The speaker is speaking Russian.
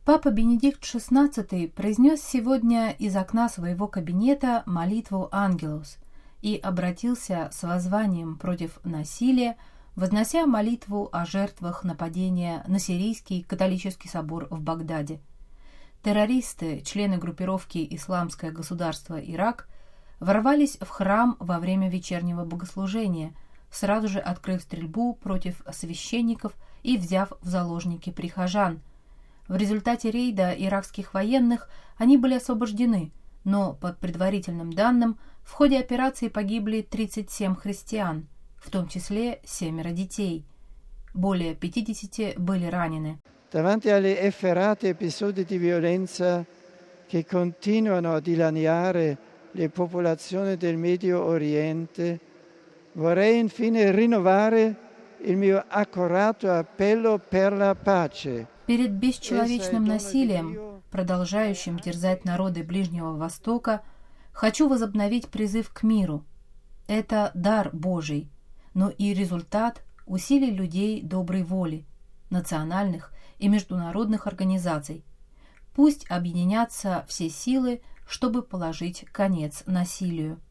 Папа Бенедикт XVI произнес сегодня из окна своего кабинета молитву «Ангелус» и обратился с воззванием против насилия, вознося молитву о жертвах нападения на сирийский католический собор в Багдаде. Террористы, члены группировки «Исламское государство Ирак», ворвались в храм во время вечернего богослужения, сразу же открыв стрельбу против священников и взяв в заложники прихожан. В результате рейда иракских военных они были освобождены, но, по предварительным данным, в ходе операции погибли 37 христиан, в том числе 7 детей. Более 50 были ранены. Davanti alle efferate episodi di violenza che continuano a dilaniare le popolazioni del Medio Oriente, vorrei infine rinnovare il mio accorato appello per la pace. Перед бесчеловечным насилием, продолжающим терзать народы Ближнего Востока, хочу возобновить призыв к миру. Это дар Божий, но и результат усилий людей доброй воли, национальных и международных организаций. Пусть объединятся все силы, чтобы положить конец насилию.